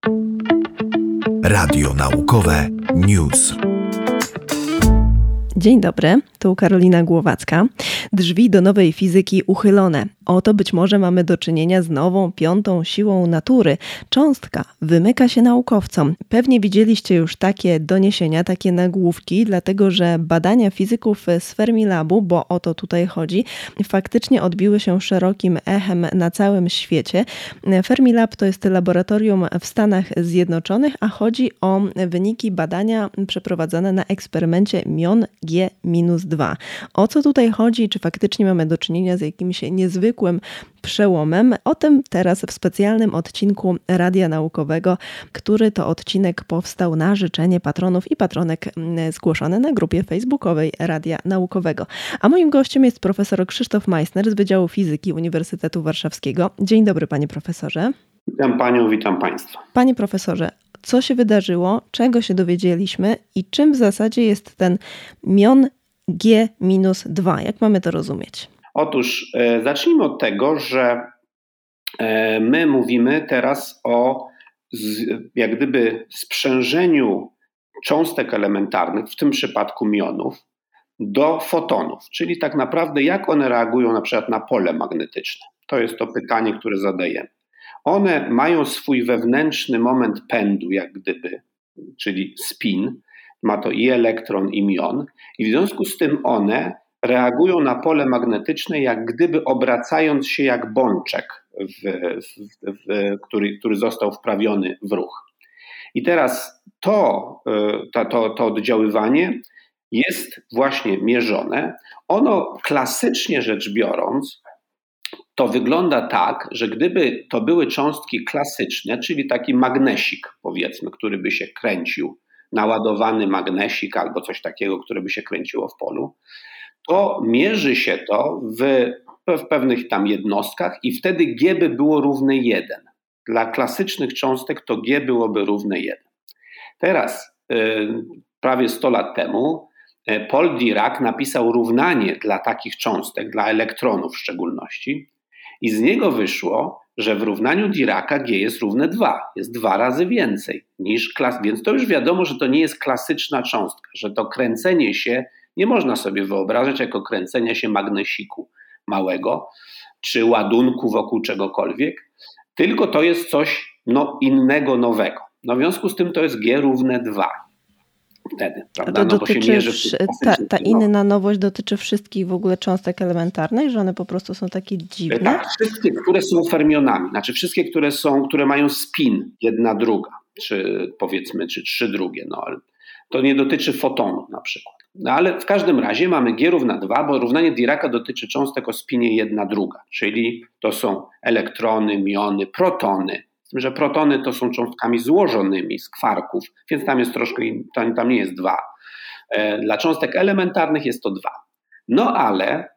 Radio Naukowe News. Dzień dobry, tu Karolina Głowacka. Drzwi do nowej fizyki uchylone. Oto być może mamy do czynienia z nową, piątą siłą natury. Cząstka wymyka się naukowcom. Pewnie widzieliście już takie doniesienia, takie nagłówki, dlatego że badania fizyków z Fermilabu, bo o to tutaj chodzi, faktycznie odbiły się szerokim echem na całym świecie. Fermilab to jest laboratorium w Stanach Zjednoczonych, a chodzi o wyniki badania przeprowadzone na eksperymencie MION G-2. O co tutaj chodzi? Czy faktycznie mamy do czynienia z jakimś niezwykłym przełomem? O tym teraz w specjalnym odcinku Radia Naukowego, który to odcinek powstał na życzenie patronów i patronek zgłoszone na grupie facebookowej Radia Naukowego. A moim gościem jest profesor Krzysztof Meissner z Wydziału Fizyki Uniwersytetu Warszawskiego. Dzień dobry, panie profesorze. Witam panią, witam państwa. Panie profesorze, co się wydarzyło, czego się dowiedzieliśmy i czym w zasadzie jest ten MION G-2? Jak mamy to rozumieć? Otóż zacznijmy od tego, że my mówimy teraz o jak gdyby sprzężeniu cząstek elementarnych, w tym przypadku mionów, do fotonów, czyli tak naprawdę jak one reagują na przykład na pole magnetyczne. To jest to pytanie, które zadajemy. One mają swój wewnętrzny moment pędu, jak gdyby, czyli spin, ma to i elektron, i mion, i w związku z tym one reagują na pole magnetyczne, jak gdyby obracając się jak bączek, który został wprawiony w ruch. I teraz to oddziaływanie jest właśnie mierzone. Ono klasycznie rzecz biorąc, to wygląda tak, że gdyby to były cząstki klasyczne, czyli taki magnesik, powiedzmy, który by się kręcił, naładowany magnesik albo coś takiego, które by się kręciło w polu, to mierzy się to w pewnych tam jednostkach i wtedy G by było równe 1. Dla klasycznych cząstek to G byłoby równe 1. Teraz, prawie 100 lat temu, Paul Dirac napisał równanie dla takich cząstek, dla elektronów w szczególności, i z niego wyszło, że w równaniu Diraca G jest równe 2. Jest 2 razy więcej niż więc to już wiadomo, że to nie jest klasyczna cząstka, że to kręcenie się nie można sobie wyobrażać jako kręcenia się magnesiku małego czy ładunku wokół czegokolwiek, tylko to jest coś innego, nowego. No w związku z tym to jest G równe 2. Wtedy, prawda? To dotyczy, ta inna nowość dotyczy wszystkich w ogóle cząstek elementarnych, że one po prostu są takie dziwne? Tak, wszystkie, które są fermionami, znaczy wszystkie, które mają spin jedna druga, czy powiedzmy, czy 3 drugie, ale to nie dotyczy fotonu na przykład. No ale w każdym razie mamy G równa 2, bo równanie Diraca dotyczy cząstek o spinie jedna druga, czyli to są elektrony, miony, protony. Z tym, że protony to są cząstkami złożonymi z kwarków, więc tam jest troszkę, tam nie jest 2. Dla cząstek elementarnych jest to 2. No ale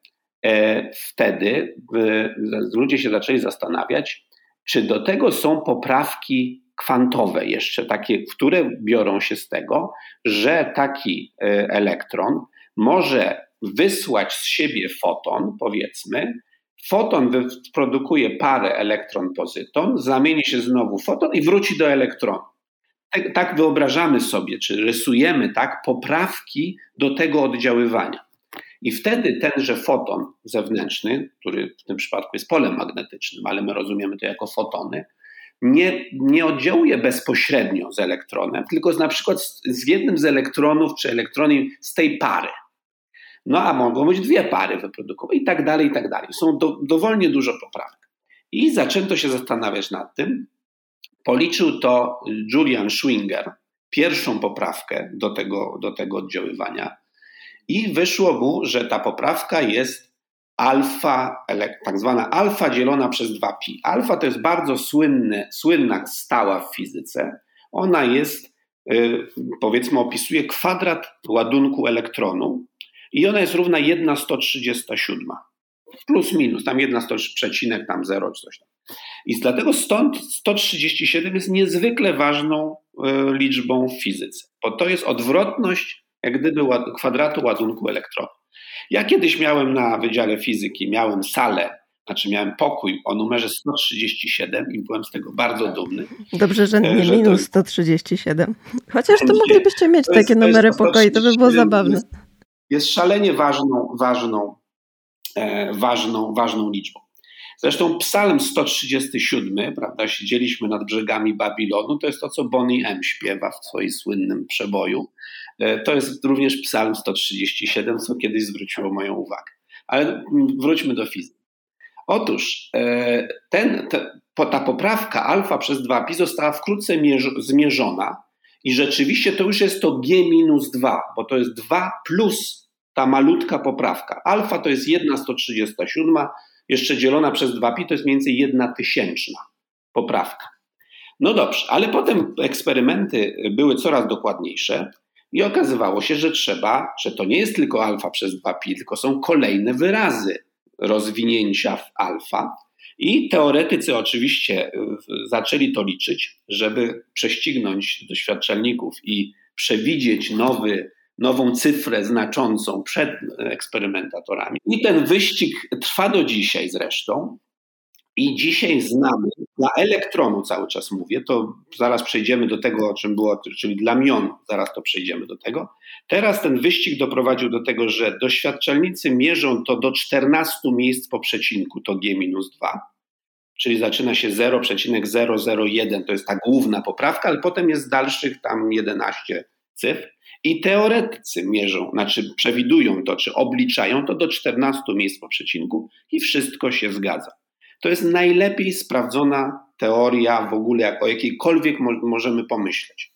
wtedy ludzie się zaczęli zastanawiać, czy do tego są poprawki kwantowe jeszcze, takie, które biorą się z tego, że taki elektron może wysłać z siebie foton, powiedzmy. Foton produkuje parę elektron-pozyton, zamieni się znowu w foton i wróci do elektronu. Tak wyobrażamy sobie, czy rysujemy poprawki do tego oddziaływania. I wtedy tenże foton zewnętrzny, który w tym przypadku jest polem magnetycznym, ale my rozumiemy to jako fotony, nie oddziałuje bezpośrednio z elektronem, tylko na przykład z jednym z elektronów czy elektroni z tej pary. No a mogą być 2 pary wyprodukowane i tak dalej, i tak dalej. Są dowolnie dużo poprawek. I zaczęto się zastanawiać nad tym. Policzył to Julian Schwinger, pierwszą poprawkę do tego oddziaływania i wyszło mu, że ta poprawka jest alfa, tak zwana alfa dzielona przez 2pi. Alfa to jest bardzo słynna stała w fizyce. Ona jest, powiedzmy, opisuje kwadrat ładunku elektronu i ona jest równa 1/137. Plus minus, tam 1/100, tam 0 czy coś tam. I dlatego stąd 137 jest niezwykle ważną liczbą w fizyce, bo to jest odwrotność jak gdyby kwadratu ładunku elektronu. Ja kiedyś miałem na Wydziale Fizyki, miałem salę Znaczy miałem pokój o numerze 137 i byłem z tego bardzo dumny. Dobrze, że nie minus 137. Chociaż to moglibyście mieć takie numery pokoi, to by było zabawne. Jest szalenie ważną liczbą. Zresztą Psalm 137, prawda, siedzieliśmy nad brzegami Babilonu, to jest to, co Bonnie M. śpiewa w swoim słynnym przeboju. To jest również Psalm 137, co kiedyś zwróciło moją uwagę. Ale wróćmy do fizyki. Otóż ta poprawka alfa przez 2pi została wkrótce zmierzona i rzeczywiście to już jest to G-2, bo to jest 2 plus ta malutka poprawka. Alfa to jest 1/137, jeszcze dzielona przez 2pi to jest mniej więcej 1/1000 poprawka. No dobrze, ale potem eksperymenty były coraz dokładniejsze i okazywało się, że to nie jest tylko alfa przez 2pi, tylko są kolejne wyrazy rozwinięcia w alfa i teoretycy oczywiście zaczęli to liczyć, żeby prześcignąć doświadczalników i przewidzieć nową cyfrę znaczącą przed eksperymentatorami. I ten wyścig trwa do dzisiaj zresztą. I dzisiaj znamy, dla elektronu cały czas mówię, to zaraz przejdziemy do tego, o czym było, czyli dla mionu, zaraz to przejdziemy do tego. Teraz ten wyścig doprowadził do tego, że doświadczalnicy mierzą to do 14 miejsc po przecinku, to G-2, czyli zaczyna się 0,001, to jest ta główna poprawka, ale potem jest dalszych tam 11 cyfr. I teoretycy przewidują to, czy obliczają to do 14 miejsc po przecinku i wszystko się zgadza. To jest najlepiej sprawdzona teoria w ogóle, o jakiejkolwiek możemy pomyśleć.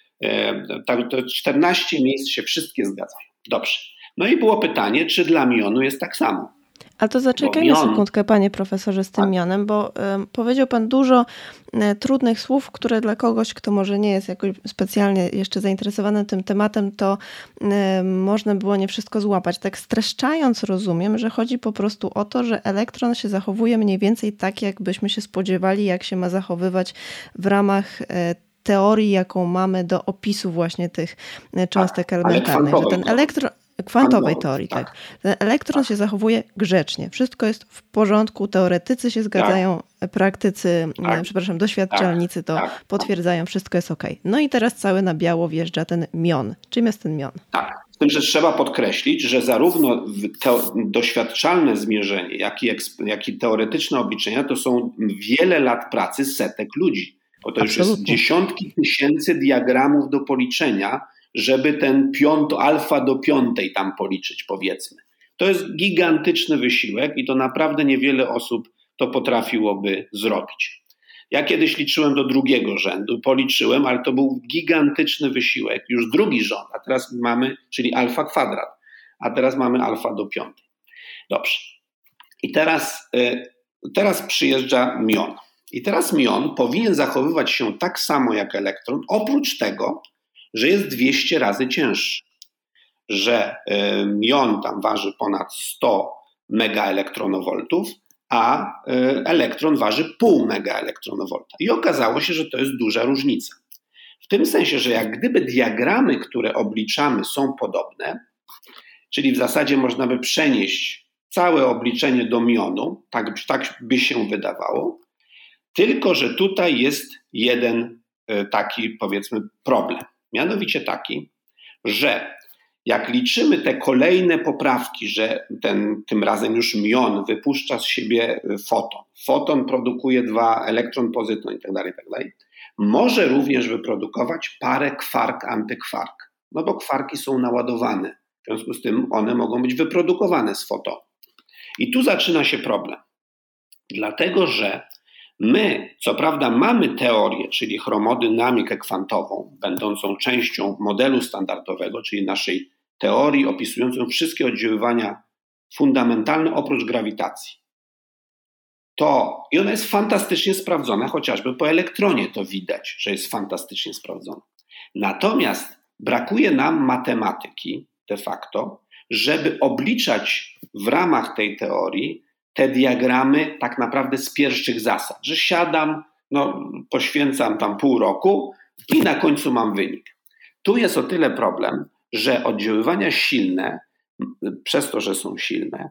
To 14 miejsc się wszystkie zgadzają. Dobrze. No i było pytanie, czy dla mionu jest tak samo. A to zaczekajmy sekundkę, panie profesorze, z tym mionem, bo powiedział pan dużo trudnych słów, które dla kogoś, kto może nie jest jakoś specjalnie jeszcze zainteresowany tym tematem, to można było nie wszystko złapać. Tak streszczając, rozumiem, że chodzi po prostu o to, że elektron się zachowuje mniej więcej tak, jakbyśmy się spodziewali, jak się ma zachowywać w ramach teorii, jaką mamy do opisu właśnie tych cząstek elementarnych. Że ten elektron... Kwantowej teorii, tak. Ten elektron się zachowuje grzecznie. Wszystko jest w porządku, teoretycy się zgadzają, praktycy, doświadczalnicy to potwierdzają, wszystko jest okej. No i teraz cały na biało wjeżdża ten mion. Czym jest ten mion? Tak, z tym, że trzeba podkreślić, że zarówno doświadczalne zmierzenie, jak i teoretyczne obliczenia to są wiele lat pracy setek ludzi. Bo to już jest dziesiątki tysięcy diagramów do policzenia, żeby ten alfa do 5 tam policzyć, powiedzmy. To jest gigantyczny wysiłek i to naprawdę niewiele osób to potrafiłoby zrobić. Ja kiedyś liczyłem do 2. rzędu, policzyłem, ale to był gigantyczny wysiłek, już 2. rząd, a teraz mamy, czyli alfa kwadrat, a teraz mamy alfa do 5. Dobrze. I teraz przyjeżdża mion. I teraz mion powinien zachowywać się tak samo jak elektron, oprócz tego, że jest 200 razy cięższy, że mion tam waży ponad 100 megaelektronowoltów, a elektron waży pół megaelektronowolta. I okazało się, że to jest duża różnica. W tym sensie, że jak gdyby diagramy, które obliczamy, są podobne, czyli w zasadzie można by przenieść całe obliczenie do mionu, tak by się wydawało, tylko że tutaj jest jeden taki, powiedzmy, problem. Mianowicie taki, że jak liczymy te kolejne poprawki, że tym razem już mion wypuszcza z siebie foton. Foton produkuje 2, elektron pozyton itd., może również wyprodukować parę kwark-antykwark. No bo kwarki są naładowane. W związku z tym one mogą być wyprodukowane z fotonu. I tu zaczyna się problem. Dlatego, że my, co prawda, mamy teorię, czyli chromodynamikę kwantową, będącą częścią modelu standardowego, czyli naszej teorii opisującą wszystkie oddziaływania fundamentalne oprócz grawitacji. I ona jest fantastycznie sprawdzona, chociażby po elektronie to widać, że jest fantastycznie sprawdzona. Natomiast brakuje nam matematyki de facto, żeby obliczać w ramach tej teorii te diagramy tak naprawdę z pierwszych zasad, że siadam, poświęcam tam pół roku i na końcu mam wynik. Tu jest o tyle problem, że oddziaływania silne, przez to, że są silne,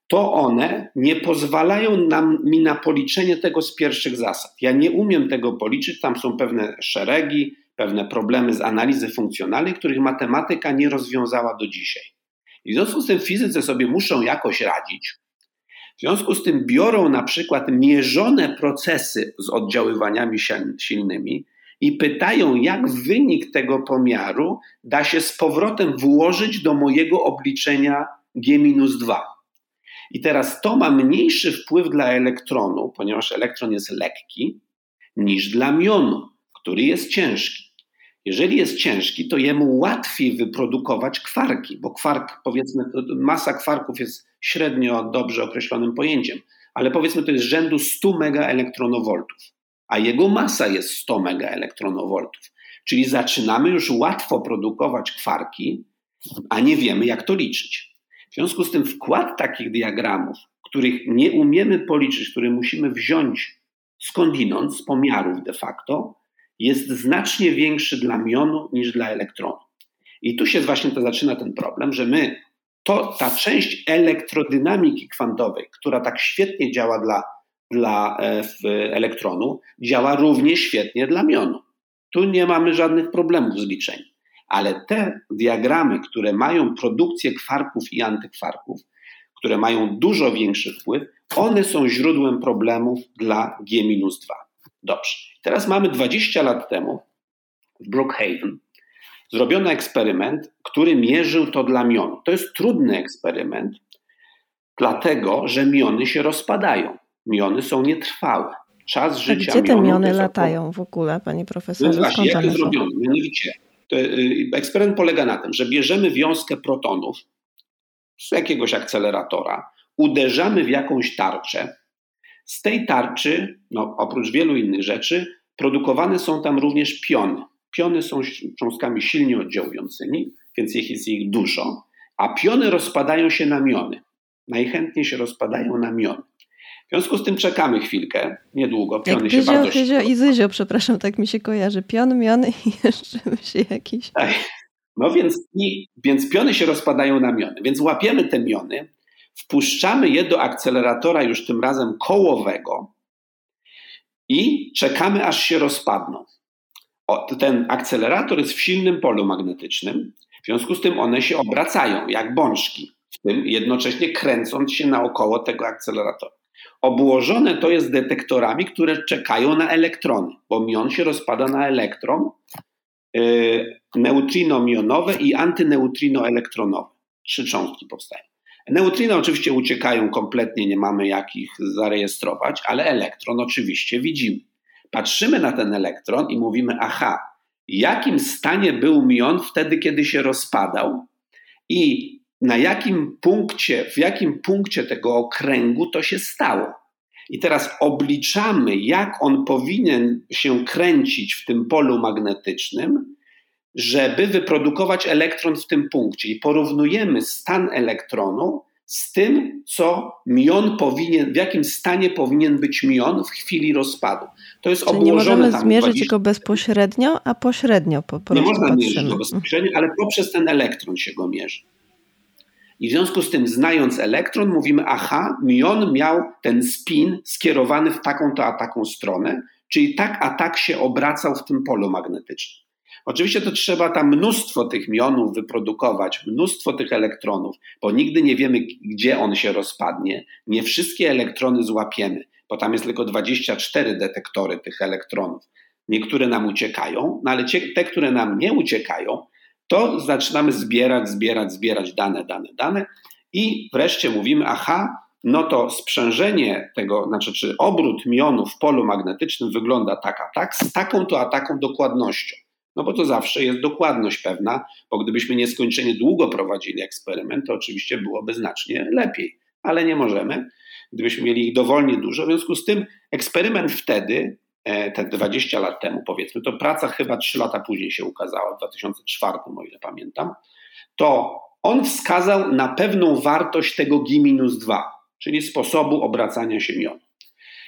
to one nie pozwalają mi na policzenie tego z pierwszych zasad. Ja nie umiem tego policzyć, tam są pewne szeregi, pewne problemy z analizy funkcjonalnej, których matematyka nie rozwiązała do dzisiaj. I w związku z tym fizycy sobie muszą jakoś radzić. W związku z tym biorą na przykład mierzone procesy z oddziaływaniami silnymi i pytają, jak wynik tego pomiaru da się z powrotem włożyć do mojego obliczenia G-2. I teraz to ma mniejszy wpływ dla elektronu, ponieważ elektron jest lekki, niż dla mionu, który jest ciężki. Jeżeli jest ciężki, to jemu łatwiej wyprodukować kwarki, bo kwark, powiedzmy, masa kwarków jest średnio dobrze określonym pojęciem, ale powiedzmy to jest rzędu 100 megaelektronowoltów, a jego masa jest 100 megaelektronowoltów. Czyli zaczynamy już łatwo produkować kwarki, a nie wiemy, jak to liczyć. W związku z tym wkład takich diagramów, których nie umiemy policzyć, które musimy wziąć skądinąd, z pomiarów de facto, jest znacznie większy dla mionu niż dla elektronu. I tu się właśnie zaczyna ten problem, że ta część elektrodynamiki kwantowej, która tak świetnie działa dla elektronu, działa równie świetnie dla mionu. Tu nie mamy żadnych problemów z liczeniem. Ale te diagramy, które mają produkcję kwarków i antykwarków, które mają dużo większy wpływ, one są źródłem problemów dla G-2. Dobrze. Teraz mamy 20 lat temu w Brookhaven zrobiono eksperyment, który mierzył to dla mionu. To jest trudny eksperyment, dlatego że miony się rozpadają. Miony są nietrwałe. Czas życia gdzie te miony jest latają w ogóle, panie profesorze? No właśnie, jak to zrobiono? Mianowicie, eksperyment polega na tym, że bierzemy wiązkę protonów z jakiegoś akceleratora, uderzamy w jakąś tarczę. Z tej tarczy, oprócz wielu innych rzeczy, produkowane są tam również piony. Piony są cząstkami silnie oddziałującymi, więc jest ich dużo, a piony rozpadają się na miony. Najchętniej się rozpadają na miony. W związku z tym czekamy chwilkę, niedługo. Piony się bardzo Pyzio i Zyzio, przepraszam, tak mi się kojarzy. Pion, miony i jeszcze się jakiś... Tak. No więc piony się rozpadają na miony. Więc łapiemy te miony, wpuszczamy je do akceleratora już tym razem kołowego i czekamy, aż się rozpadną. Ten akcelerator jest w silnym polu magnetycznym, w związku z tym one się obracają jak bączki, w tym jednocześnie kręcąc się naokoło tego akceleratora. Obłożone to jest detektorami, które czekają na elektrony, bo mion się rozpada na elektron, neutrino-mionowe i antyneutrino-elektronowe. 3 cząstki powstają. Neutrino oczywiście uciekają kompletnie, nie mamy jak ich zarejestrować, ale elektron oczywiście widzimy. Patrzymy na ten elektron i mówimy, aha, w jakim stanie był mion wtedy, kiedy się rozpadał i w jakim punkcie tego okręgu to się stało. I teraz obliczamy, jak on powinien się kręcić w tym polu magnetycznym, żeby wyprodukować elektron w tym punkcie. I porównujemy stan elektronu z tym, w jakim stanie powinien być mion w chwili rozpadu. To jest czyli nie możemy zmierzyć go bezpośrednio, a pośrednio po prostu nie można patrzymy. mierzyć go bezpośrednio, ale poprzez ten elektron się go mierzy. I w związku z tym, znając elektron, mówimy, aha, mion miał ten spin skierowany w taką-to a taką stronę, czyli tak a tak się obracał w tym polu magnetycznym. Oczywiście to trzeba tam mnóstwo tych mionów wyprodukować, mnóstwo tych elektronów, bo nigdy nie wiemy, gdzie on się rozpadnie. Nie wszystkie elektrony złapiemy, bo tam jest tylko 24 detektory tych elektronów. Niektóre nam uciekają, no ale te, które nam nie uciekają, to zaczynamy zbierać dane i wreszcie mówimy, aha, no to sprzężenie tego, czy obrót mionu w polu magnetycznym wygląda tak a tak, z taką-to a taką dokładnością. No bo to zawsze jest dokładność pewna, bo gdybyśmy nieskończenie długo prowadzili eksperyment, to oczywiście byłoby znacznie lepiej, ale nie możemy, gdybyśmy mieli ich dowolnie dużo. W związku z tym eksperyment wtedy, te 20 lat temu powiedzmy, to praca chyba 3 lata później się ukazała, w 2004, o ile pamiętam, to on wskazał na pewną wartość tego G-2, czyli sposobu obracania się mionu.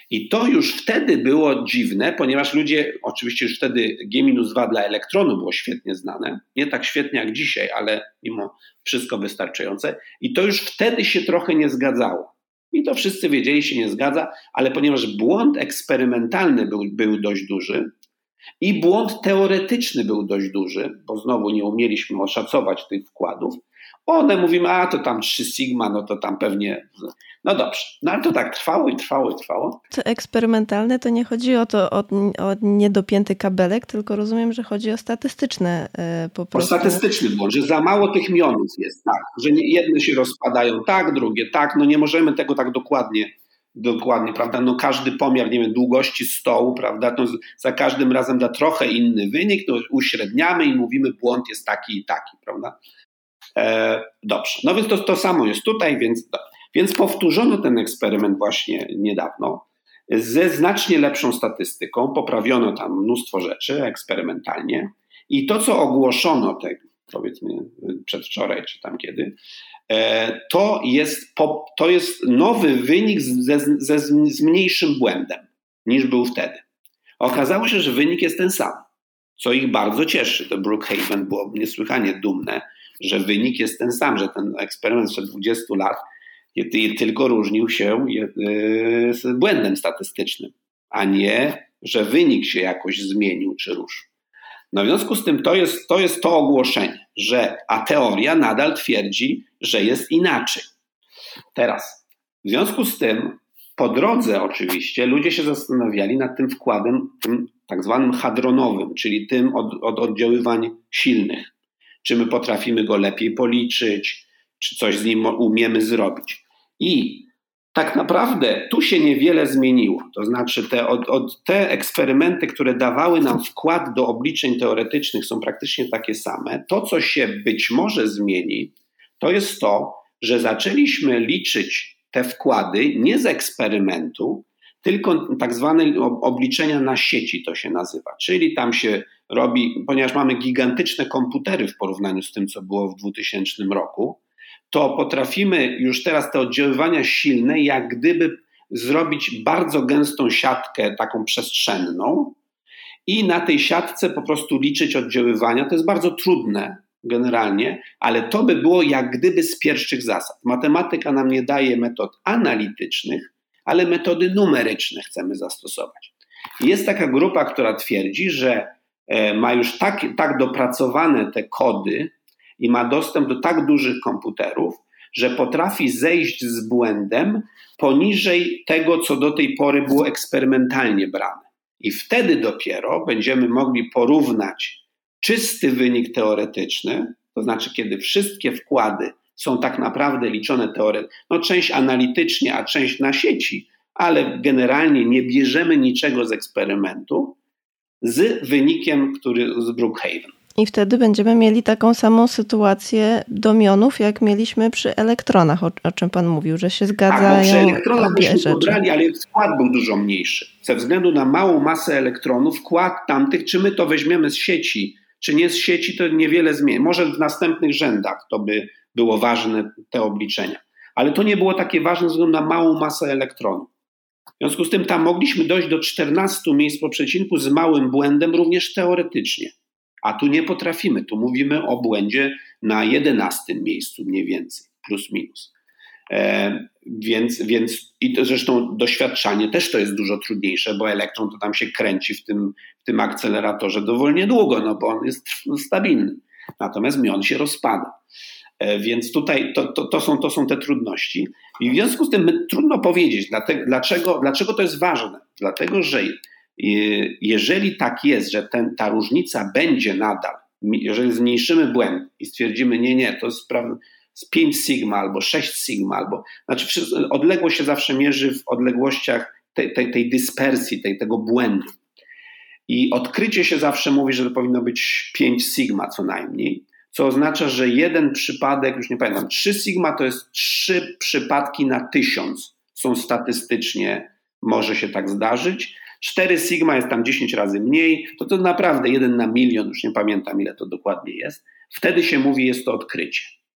I to już wtedy było dziwne, ponieważ ludzie, oczywiście już wtedy G-2 dla elektronu było świetnie znane, nie tak świetnie jak dzisiaj, ale mimo wszystko wystarczające. I to już wtedy się trochę nie zgadzało. I to wszyscy wiedzieli, się nie zgadza, ale ponieważ błąd eksperymentalny był dość duży i błąd teoretyczny był dość duży, bo znowu nie umieliśmy oszacować tych wkładów, mówimy, to tam 3 sigma, no to tam pewnie, no dobrze. No ale to tak trwało. To eksperymentalne to nie chodzi o to, o niedopięty kabelek, tylko rozumiem, że chodzi o statystyczne po prostu. O statystyczny błąd, że za mało tych jonów jest, tak, że jedne się rozpadają tak, drugie tak, no nie możemy tego tak dokładnie, prawda, no każdy pomiar, nie wiem, długości stołu, prawda, to za każdym razem da trochę inny wynik, to uśredniamy i mówimy, błąd jest taki i taki, prawda. Dobrze, no więc to samo jest tutaj, więc powtórzono ten eksperyment właśnie niedawno ze znacznie lepszą statystyką, poprawiono tam mnóstwo rzeczy eksperymentalnie i to, co ogłoszono, powiedzmy przedwczoraj czy tam kiedy, to jest nowy wynik z mniejszym błędem niż był wtedy. Okazało się, że wynik jest ten sam, co ich bardzo cieszy. To Brookhaven było niesłychanie dumne, że wynik jest ten sam, że ten eksperyment sprzed 20 lat tylko różnił się z błędem statystycznym, a nie, że wynik się jakoś zmienił czy różnił. No w związku z tym to jest to ogłoszenie, a teoria nadal twierdzi, że jest inaczej. Teraz, w związku z tym po drodze oczywiście ludzie się zastanawiali nad tym wkładem, tym tak zwanym hadronowym, czyli tym od oddziaływań silnych. Czy my potrafimy go lepiej policzyć, czy coś z nim umiemy zrobić. I tak naprawdę tu się niewiele zmieniło. To znaczy te eksperymenty, które dawały nam wkład do obliczeń teoretycznych, są praktycznie takie same. To, co się być może zmieni, to jest to, że zaczęliśmy liczyć te wkłady nie z eksperymentu, tylko tak zwane obliczenia na sieci to się nazywa. Czyli tam się robi, ponieważ mamy gigantyczne komputery w porównaniu z tym, co było w 2000 roku, to potrafimy już teraz te oddziaływania silne jak gdyby zrobić bardzo gęstą siatkę taką przestrzenną i na tej siatce po prostu liczyć oddziaływania. To jest bardzo trudne generalnie, ale to by było jak gdyby z pierwszych zasad. Matematyka nam nie daje metod analitycznych, ale metody numeryczne chcemy zastosować. Jest taka grupa, która twierdzi, że ma już tak dopracowane te kody i ma dostęp do tak dużych komputerów, że potrafi zejść z błędem poniżej tego, co do tej pory było eksperymentalnie brane. I wtedy dopiero będziemy mogli porównać czysty wynik teoretyczny, to znaczy kiedy wszystkie wkłady są tak naprawdę liczone teoretycznie, no część analitycznie, a część na sieci, ale generalnie nie bierzemy niczego z eksperymentu, z wynikiem, z Brookhaven. I wtedy będziemy mieli taką samą sytuację domionów, jak mieliśmy przy elektronach, o czym pan mówił, że się zgadzają tak, przy elektronach obie myśmy rzeczy. pobrali, ale wkład był dużo mniejszy. Ze względu na małą masę elektronów, wkład tamtych, czy my to weźmiemy z sieci, czy nie z sieci, to niewiele zmieni. Może w następnych rzędach to by było ważne, te obliczenia. Ale to nie było takie ważne ze względu na małą masę elektronów. W związku z tym tam mogliśmy dojść do 14 miejsc po przecinku z małym błędem również teoretycznie. A tu nie potrafimy. Tu mówimy o błędzie na 11 miejscu mniej więcej, plus minus. I to zresztą doświadczanie też to jest dużo trudniejsze, bo elektron to tam się kręci w tym akceleratorze dowolnie długo, no bo on jest stabilny. Natomiast mion się rozpada. Więc tutaj to są te trudności. I w związku z tym trudno powiedzieć, dlaczego to jest ważne. Dlatego, że jeżeli tak jest, że ta różnica będzie nadal, jeżeli zmniejszymy błęd i stwierdzimy, nie, to jest z 5 sigma albo 6 sigma, znaczy odległość się zawsze mierzy w odległościach tej dyspersji, tego błędu. I odkrycie się zawsze mówi, że to powinno być 5 sigma co najmniej, co oznacza, że jeden przypadek, już nie pamiętam, 3 sigma to jest 3 przypadki na 1000 są statystycznie, może się tak zdarzyć. 4 sigma jest tam 10 razy mniej, to naprawdę 1 na milion, już nie pamiętam ile to dokładnie jest. Wtedy się mówi, jest to odkrycie.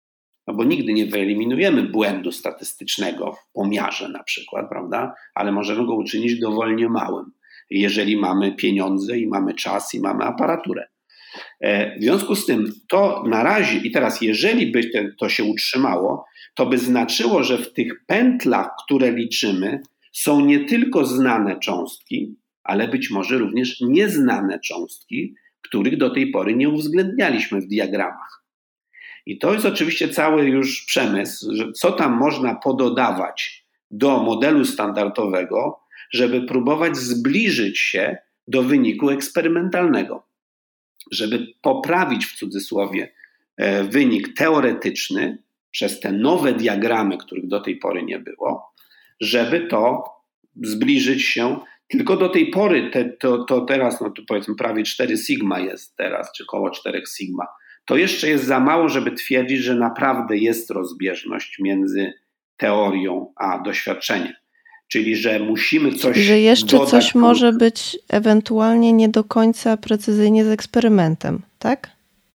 No bo nigdy nie wyeliminujemy błędu statystycznego w pomiarze na przykład, prawda? Ale możemy go uczynić dowolnie małym, jeżeli mamy pieniądze i mamy czas i mamy aparaturę. W związku z tym to na razie, i teraz jeżeli by to się utrzymało, to by znaczyło, że w tych pętlach, które liczymy, są nie tylko znane cząstki, ale być może również nieznane cząstki, których do tej pory nie uwzględnialiśmy w diagramach. I to jest oczywiście cały już przemysł, że co tam można pododawać do modelu standardowego, żeby próbować zbliżyć się do wyniku eksperymentalnego. Żeby poprawić w cudzysłowie wynik teoretyczny przez te nowe diagramy, których do tej pory nie było, żeby to zbliżyć się. Tylko do tej pory to teraz, no tu powiedzmy prawie 4 sigma jest teraz, czy około 4 sigma. To jeszcze jest za mało, żeby twierdzić, że naprawdę jest rozbieżność między teorią a doświadczeniem. Czyli, że musimy coś Czyli, że jeszcze dodać, coś może być ewentualnie nie do końca precyzyjnie z eksperymentem, tak?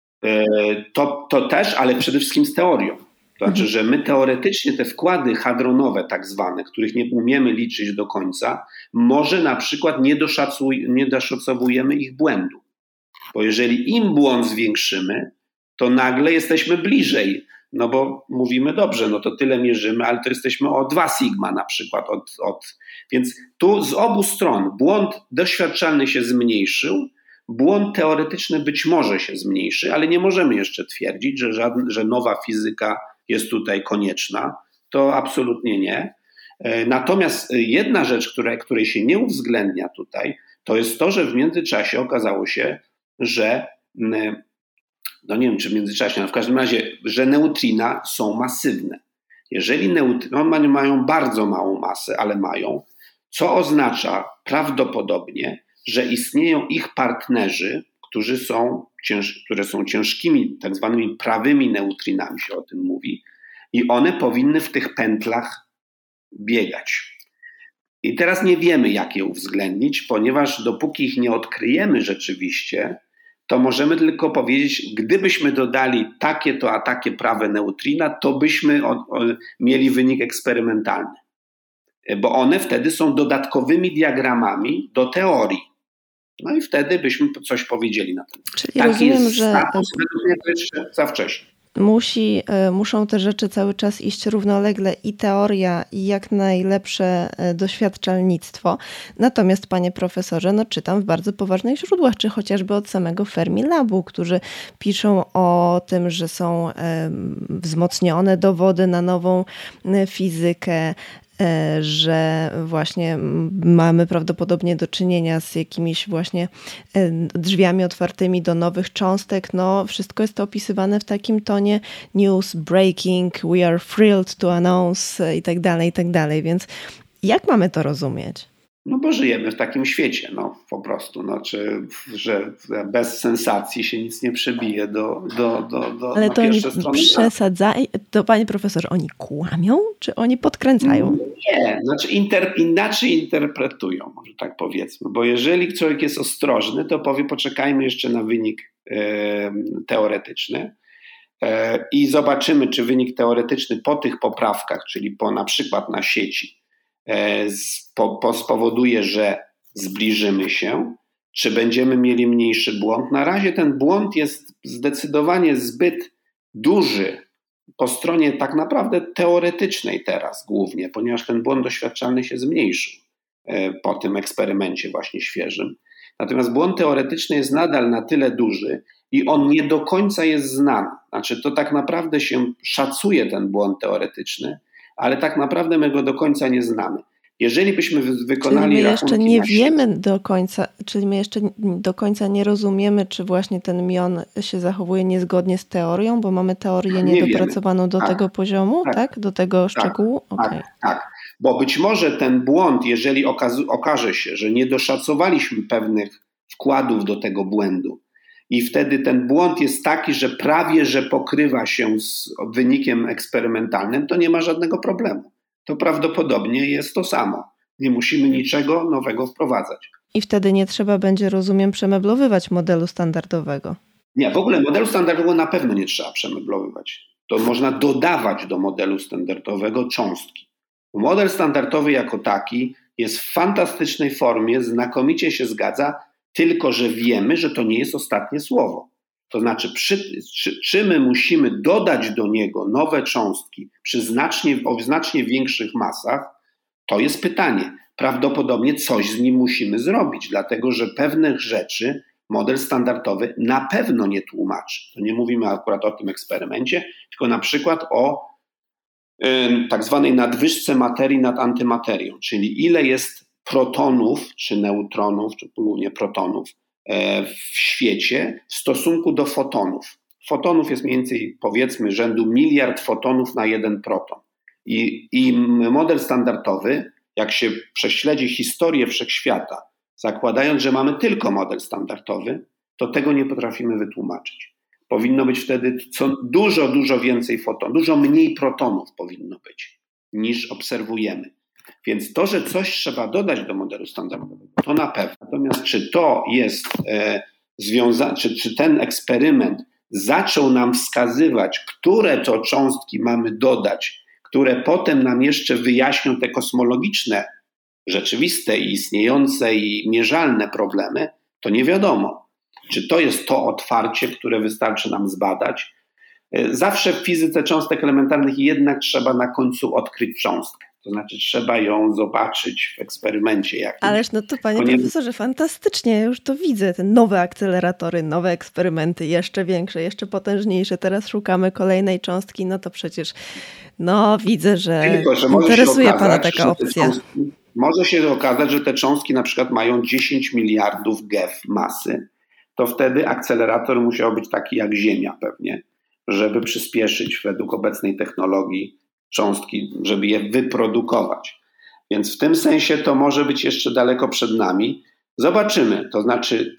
To też, ale przede wszystkim z teorią. To znaczy, że my teoretycznie te wkłady hadronowe tak zwane, których nie umiemy liczyć do końca, może na przykład nie doszacowujemy ich błędu. Bo jeżeli im błąd zwiększymy, to nagle jesteśmy bliżej. No bo mówimy dobrze, no to tyle mierzymy, ale to jesteśmy o 2 sigma na przykład. Więc tu z obu stron błąd doświadczalny się zmniejszył, błąd teoretyczny być może się zmniejszy, ale nie możemy jeszcze twierdzić, że nowa fizyka jest tutaj konieczna. To absolutnie nie. Natomiast jedna rzecz, której się nie uwzględnia tutaj, to jest to, że w międzyczasie okazało się, że no nie wiem, czy w międzyczasie, ale w każdym razie, że neutrina są masywne. Jeżeli neutriny mają bardzo małą masę, ale mają, co oznacza prawdopodobnie, że istnieją ich partnerzy, które są ciężkimi, tak zwanymi prawymi neutrinami, się o tym mówi, i one powinny w tych pętlach biegać. I teraz nie wiemy, jak je uwzględnić, ponieważ dopóki ich nie odkryjemy rzeczywiście, to możemy tylko powiedzieć, gdybyśmy dodali takie a takie prawe neutrina, to byśmy mieli wynik eksperymentalny. Bo one wtedy są dodatkowymi diagramami do teorii. No i wtedy byśmy coś powiedzieli na ten temat. Czyli rozumiem, że status, według mnie to jeszcze za wcześnie. Muszą te rzeczy cały czas iść równolegle, i teoria, i jak najlepsze doświadczalnictwo. Natomiast, panie profesorze, no czytam w bardzo poważnych źródłach, czy chociażby od samego Fermilabu, którzy piszą o tym, że są wzmocnione dowody na nową fizykę, że właśnie mamy prawdopodobnie do czynienia z jakimiś właśnie drzwiami otwartymi do nowych cząstek. No, wszystko jest to opisywane w takim tonie news, breaking, we are thrilled to announce i tak dalej. Więc jak mamy to rozumieć? No bo żyjemy w takim świecie, no po prostu, że bez sensacji się nic nie przebije Ale na to pierwsze oni strony. przesadzają, to panie profesorze, oni kłamią, czy oni podkręcają? Nie, inaczej interpretują, może tak powiedzmy, bo jeżeli człowiek jest ostrożny, to powie, poczekajmy jeszcze na wynik teoretyczny i zobaczymy, czy wynik teoretyczny po tych poprawkach, czyli na przykład na sieci, spowoduje, że zbliżymy się, czy będziemy mieli mniejszy błąd. Na razie ten błąd jest zdecydowanie zbyt duży po stronie tak naprawdę teoretycznej teraz głównie, ponieważ ten błąd doświadczalny się zmniejszył po tym eksperymencie właśnie świeżym. Natomiast błąd teoretyczny jest nadal na tyle duży i on nie do końca jest znany. Znaczy to tak naprawdę się szacuje ten błąd teoretyczny, ale tak naprawdę my go do końca nie znamy. Jeżeli byśmy wykonali czyli my jeszcze do końca nie rozumiemy, czy właśnie ten mion się zachowuje niezgodnie z teorią, bo mamy teorię niedopracowaną do tego poziomu, tak? Do tego szczegółu? Okay. Tak. Bo być może ten błąd, jeżeli okaże się, że nie doszacowaliśmy pewnych wkładów do tego błędu i wtedy ten błąd jest taki, że prawie że pokrywa się z wynikiem eksperymentalnym, to nie ma żadnego problemu. To prawdopodobnie jest to samo. Nie musimy niczego nowego wprowadzać. I wtedy nie trzeba będzie, rozumiem, przemeblowywać modelu standardowego. Nie, w ogóle modelu standardowego na pewno nie trzeba przemeblowywać. to można dodawać do modelu standardowego cząstki. Model standardowy jako taki jest w fantastycznej formie, znakomicie się zgadza, tylko że wiemy, że to nie jest ostatnie słowo. To znaczy, czy my musimy dodać do niego nowe cząstki o znacznie większych masach, to jest pytanie. Prawdopodobnie coś z nim musimy zrobić, dlatego że pewnych rzeczy model standardowy na pewno nie tłumaczy. To nie mówimy akurat o tym eksperymencie, tylko na przykład o tak zwanej nadwyżce materii nad antymaterią, czyli ile jest protonów, czy neutronów, czy głównie protonów w świecie w stosunku do fotonów. Fotonów jest mniej więcej, powiedzmy, rzędu 1 miliard fotonów na 1 proton. I model standardowy, jak się prześledzi historię wszechświata, zakładając, że mamy tylko model standardowy, to tego nie potrafimy wytłumaczyć. Powinno być wtedy dużo więcej fotonów, dużo mniej protonów powinno być, niż obserwujemy. Więc to, że coś trzeba dodać do modelu standardowego, to na pewno. Natomiast czy to jest związane, czy ten eksperyment zaczął nam wskazywać, które to cząstki mamy dodać, które potem nam jeszcze wyjaśnią te kosmologiczne, rzeczywiste i istniejące i mierzalne problemy, to nie wiadomo. Czy to jest to otwarcie, które wystarczy nam zbadać? Zawsze w fizyce cząstek elementarnych jednak trzeba na końcu odkryć cząstkę. To znaczy trzeba ją zobaczyć w eksperymencie jakimś. Ależ no to panie profesorze, fantastycznie, ja już to widzę. Te nowe akceleratory, nowe eksperymenty, jeszcze większe, jeszcze potężniejsze. Teraz szukamy kolejnej cząstki, no to przecież widzę, że interesuje pana taka opcja. Może się okazać, że te cząstki na przykład mają 10 miliardów GeV masy. To wtedy akcelerator musiał być taki jak Ziemia pewnie, żeby przyspieszyć według obecnej technologii cząstki, żeby je wyprodukować. Więc w tym sensie to może być jeszcze daleko przed nami. Zobaczymy. To znaczy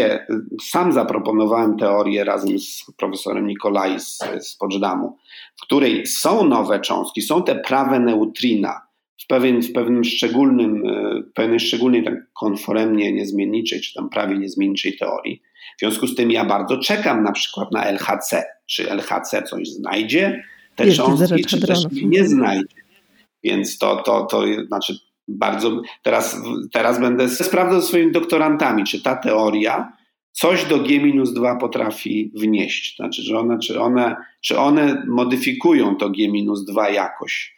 sam zaproponowałem teorię razem z profesorem Nikolai z Poczdamу, w której są nowe cząstki, są te prawe neutrina w pewnej szczególnej tak konforemnie niezmienniczej, czy tam prawie niezmienniczej teorii. W związku z tym ja bardzo czekam na przykład na LHC. Czy LHC coś znajdzie? Te cząstki, czy też nie znajdzie. Więc to znaczy bardzo... Teraz będę sprawdzał ze swoimi doktorantami, czy ta teoria coś do G-2 potrafi wnieść. Znaczy, czy one modyfikują to G-2 jakoś.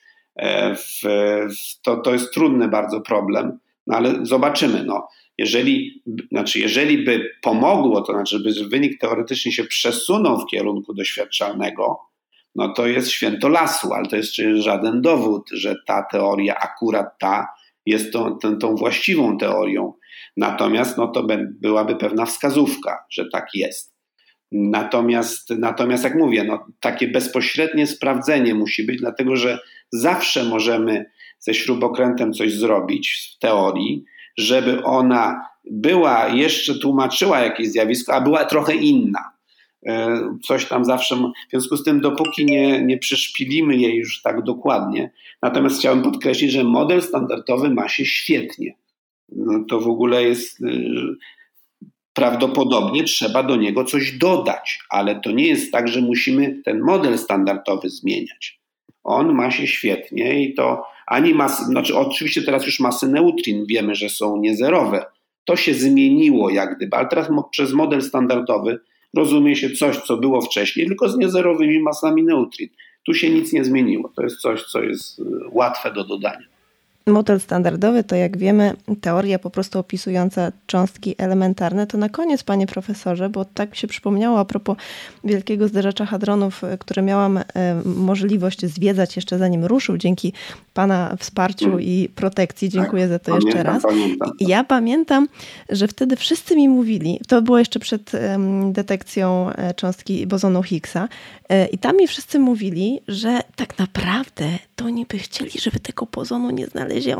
To jest trudny bardzo problem, ale zobaczymy. Jeżeli by pomogło, to znaczy, żeby wynik teoretycznie się przesunął w kierunku doświadczalnego, to jest święto lasu, ale to jest żaden dowód, że ta teoria, akurat ta, jest tą właściwą teorią. Natomiast to byłaby pewna wskazówka, że tak jest. Natomiast jak mówię, takie bezpośrednie sprawdzenie musi być, dlatego że zawsze możemy ze śrubokrętem coś zrobić w teorii, żeby ona jeszcze tłumaczyła jakieś zjawisko, a była trochę inna. Coś tam zawsze, w związku z tym dopóki nie przyszpilimy jej już tak dokładnie. Natomiast chciałem podkreślić, że model standardowy ma się świetnie. To w ogóle jest, prawdopodobnie trzeba do niego coś dodać, ale to nie jest tak, że musimy ten model standardowy zmieniać. On ma się świetnie i to oczywiście teraz już masy neutrin wiemy, że są niezerowe. To się zmieniło jak gdyby, ale teraz przez model standardowy rozumie się coś, co było wcześniej, tylko z niezerowymi masami neutrin. Tu się nic nie zmieniło. To jest coś, co jest łatwe do dodania. Model standardowy to, jak wiemy, teoria po prostu opisująca cząstki elementarne. To na koniec, panie profesorze, bo tak się przypomniało a propos Wielkiego Zderzacza Hadronów, które miałam możliwość zwiedzać jeszcze zanim ruszył, dzięki pana wsparciu i protekcji. Dziękuję za to jeszcze raz. Ja pamiętam, że wtedy wszyscy mi mówili, to było jeszcze przed detekcją cząstki bozonu Higgsa, i tam mi wszyscy mówili, że tak naprawdę to oni by chcieli, żeby tego bozonu nie znaleziono.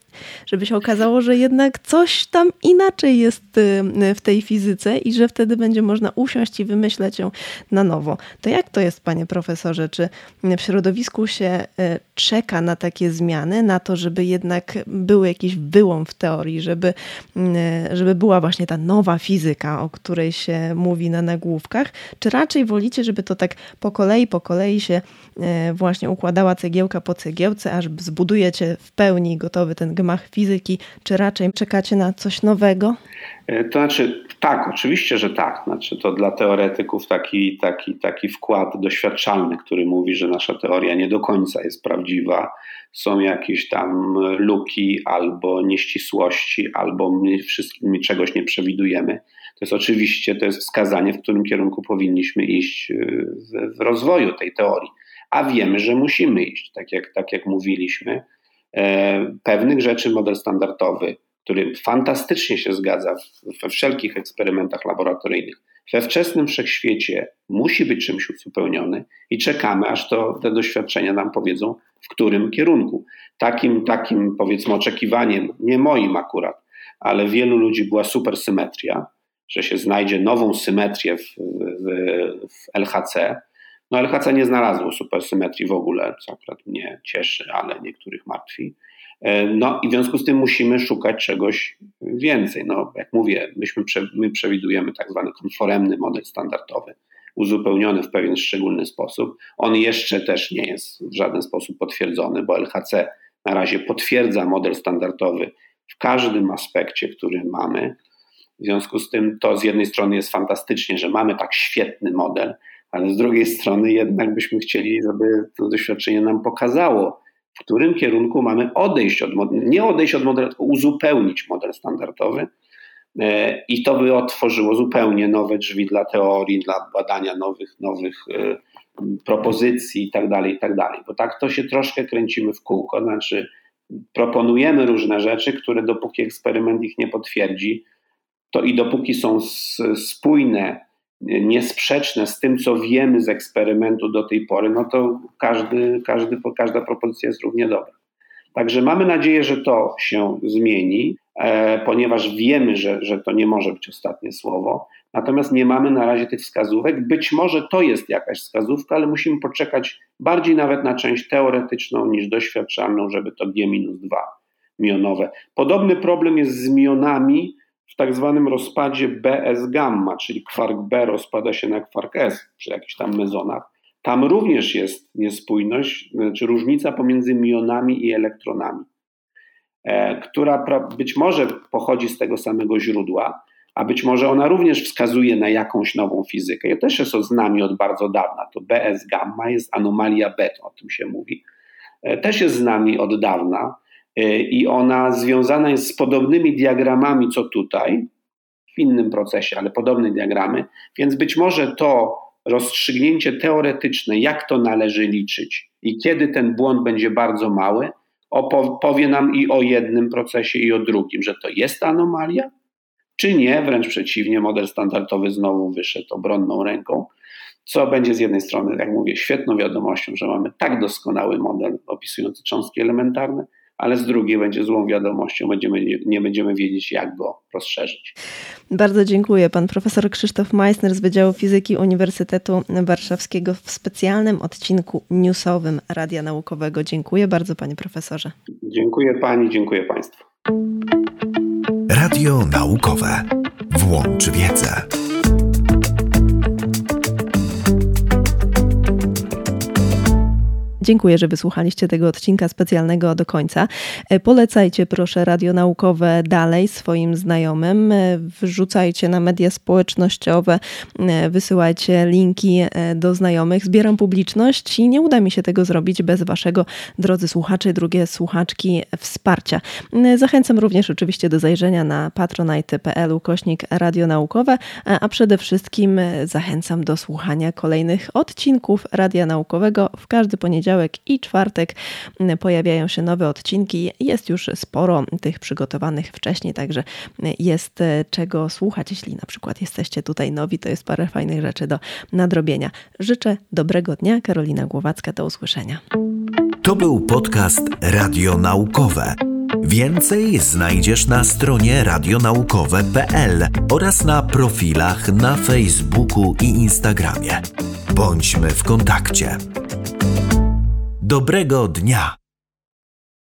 Żeby się okazało, że jednak coś tam inaczej jest w tej fizyce i że wtedy będzie można usiąść i wymyśleć ją na nowo. To jak to jest, panie profesorze? Czy w środowisku się czeka na takie zmiany, na to, żeby jednak był jakiś wyłom w teorii, żeby była właśnie ta nowa fizyka, o której się mówi na nagłówkach? Czy raczej wolicie, żeby to tak po kolei się właśnie układała cegiełka po cegiełce, aż zbudujecie w pełni gotowy ten gmach fizyki, czy raczej czekacie na coś nowego? To znaczy tak, oczywiście, że tak. Znaczy, to dla teoretyków taki wkład doświadczalny, który mówi, że nasza teoria nie do końca jest prawdziwa. Są jakieś tam luki albo nieścisłości, albo my czegoś nie przewidujemy. To jest oczywiście, to jest wskazanie, w którym kierunku powinniśmy iść w rozwoju tej teorii. A wiemy, że musimy iść, tak jak mówiliśmy. Pewnych rzeczy model standardowy, który fantastycznie się zgadza we wszelkich eksperymentach laboratoryjnych, we wczesnym wszechświecie musi być czymś uzupełniony i czekamy, aż te doświadczenia nam powiedzą, w którym kierunku. Takim powiedzmy oczekiwaniem, nie moim akurat, ale wielu ludzi była supersymetria, że się znajdzie nową symetrię w LHC. No LHC nie znalazło supersymetrii w ogóle, co akurat mnie cieszy, ale niektórych martwi. No i w związku z tym musimy szukać czegoś więcej. No, jak mówię, my przewidujemy tak zwany konforemny model standardowy, uzupełniony w pewien szczególny sposób. On jeszcze też nie jest w żaden sposób potwierdzony, bo LHC na razie potwierdza model standardowy w każdym aspekcie, który mamy. W związku z tym to z jednej strony jest fantastycznie, że mamy tak świetny model, ale z drugiej strony jednak byśmy chcieli, żeby to doświadczenie nam pokazało, w którym kierunku mamy nie odejść od modelu, tylko uzupełnić model standardowy i to by otworzyło zupełnie nowe drzwi dla teorii, dla badania nowych propozycji i tak dalej, bo tak to się troszkę kręcimy w kółko, znaczy proponujemy różne rzeczy, które dopóki eksperyment ich nie potwierdzi, to i dopóki są spójne, niesprzeczne z tym, co wiemy z eksperymentu do tej pory, no to każda propozycja jest równie dobra. Także mamy nadzieję, że to się zmieni, ponieważ wiemy, że to nie może być ostatnie słowo, natomiast nie mamy na razie tych wskazówek. Być może to jest jakaś wskazówka, ale musimy poczekać bardziej nawet na część teoretyczną niż doświadczalną, żeby to G-2 mionowe. Podobny problem jest z mionami w tak zwanym rozpadzie BS-gamma, czyli kwark B rozpada się na kwark S przy jakichś tam mezonach. Tam również jest niespójność, czy różnica pomiędzy mionami i elektronami, która być może pochodzi z tego samego źródła, a być może ona również wskazuje na jakąś nową fizykę. I też jest z nami od bardzo dawna. To BS-gamma jest anomalia beta, o tym się mówi. Też jest z nami od dawna. I ona związana jest z podobnymi diagramami, co tutaj, w innym procesie, ale podobne diagramy, więc być może to rozstrzygnięcie teoretyczne, jak to należy liczyć i kiedy ten błąd będzie bardzo mały, powie nam i o jednym procesie, i o drugim, że to jest anomalia, czy nie, wręcz przeciwnie, model standardowy znowu wyszedł obronną ręką, co będzie z jednej strony, jak mówię, świetną wiadomością, że mamy tak doskonały model opisujący cząstki elementarne, ale z drugiej będzie złą wiadomością, nie będziemy wiedzieć, jak go rozszerzyć. Bardzo dziękuję. Pan profesor Krzysztof Meissner z Wydziału Fizyki Uniwersytetu Warszawskiego w specjalnym odcinku newsowym Radia Naukowego. Dziękuję bardzo, panie profesorze. Dziękuję pani, dziękuję państwu. Radio Naukowe. Włącz wiedzę. Dziękuję, że wysłuchaliście tego odcinka specjalnego do końca. Polecajcie proszę Radio Naukowe dalej swoim znajomym. Wrzucajcie na media społecznościowe, wysyłajcie linki do znajomych. Zbieram publiczność i nie uda mi się tego zrobić bez waszego, drodzy słuchacze, drogie słuchaczki, wsparcia. Zachęcam również oczywiście do zajrzenia na patronite.pl/Radio Naukowe, a przede wszystkim zachęcam do słuchania kolejnych odcinków Radia Naukowego. W każdy poniedziałek i czwartek pojawiają się nowe odcinki. Jest już sporo tych przygotowanych wcześniej, także jest czego słuchać. Jeśli na przykład jesteście tutaj nowi, to jest parę fajnych rzeczy do nadrobienia. Życzę dobrego dnia. Karolina Głowacka, do usłyszenia. To był podcast Radio Naukowe. Więcej znajdziesz na stronie radionaukowe.pl oraz na profilach na Facebooku i Instagramie. Bądźmy w kontakcie. Dobrego dnia!